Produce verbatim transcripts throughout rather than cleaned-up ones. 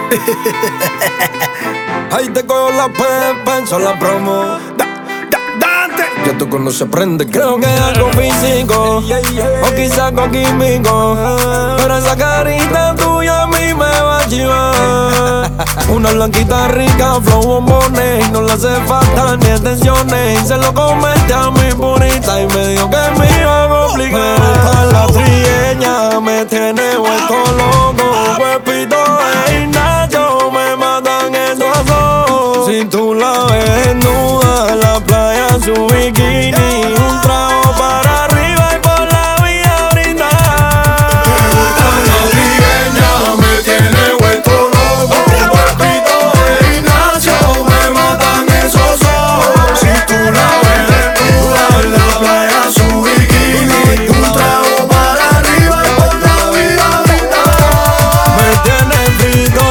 Ahí te cojo la pepa, son la promo. Da, da, date. Ya tú conoces, prende. Creo que es algo físico, o quizá con químico, pero esa carita tuya a mí me va a chivar. Una blanquita rica, flow bombones, no le hace falta ni atenciones. Y se lo comete a mi purita y me dijo que me iba a complicar. La trigueña me tiene vuelto loco, Pepito y Nacho me matan esos ojos. Si tú la ves desnuda en la playa, su bikini, un trago para arriba y por la vía brindar. La trigueña me tiene vuelto loco, Pepito y Nacho me matan esos ojos. Si tú la ves desnuda en la playa, su bikini, un trago para arriba y por la vía brindar. Me tiene frito,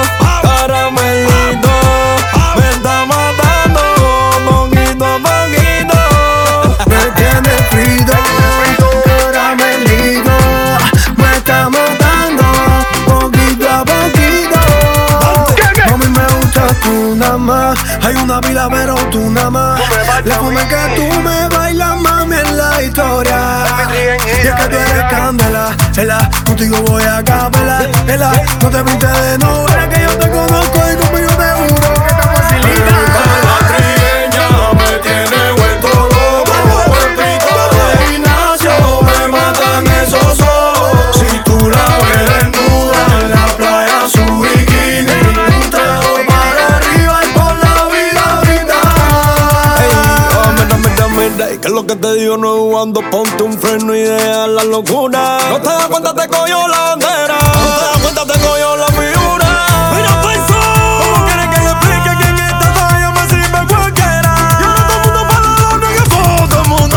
caramelito, me está matando poquito a poquito. Me tiene frito, caramelito, me está matando poquito a poquito. Mami, me gusta tú nada más, hay una pila pero tú nada más. La forma en que tú me bailas, mami, en la historia. Y es que tú eres candela, ela, contigo voy a capelar, ela, no te pintes de novela que yo te conozco y conmigo te juro que te facilita. La trigueña me tiene vuelto loco, Pepito y Nacho me matan esos ojos. Si tú la ves desnuda en la playa, su bikini, un trago para arriba y por la vida brindar. Ey, oh, mira, mira, mira, y que lo que te digo no es jugando, ponte un freno y deja la locura. No te das cuenta, te cogió la bandera. No te das cuenta, te cogió la figura. Mira, pensó. ¿Cómo quieres que le explique que en esta talla me sirve cualquiera? Y ahora todo el mundo para la lona que fue todo el mundo.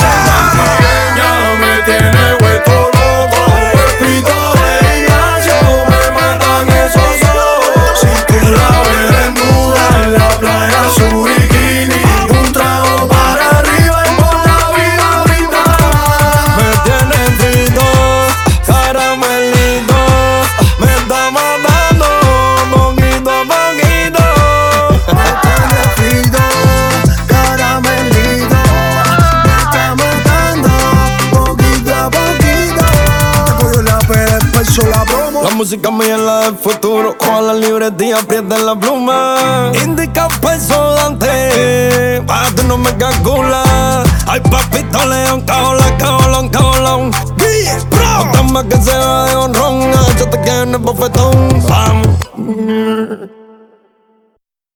Me tiene vuelto loco, Pepito y Nacho me matan esos ojos. Si tú la ves desnuda en la playa, su bikini, un trago para arriba y por la vida brindar. Me tiene frito, caramelito, me está matando poquito a poquito. Me tiene frito, caramelito, me está matando poquito a poquito. Te cogió la pepa y sola promo. La música mía es la del futuro, con la libretía aprieta la pluma. Indica peso Dante, para tú no me calculas. Ay, papito león, caolón, caolón, caolón. Yeah, bro. Otra más que se va de honrón, yo te quiero en el bofetón. Vamos.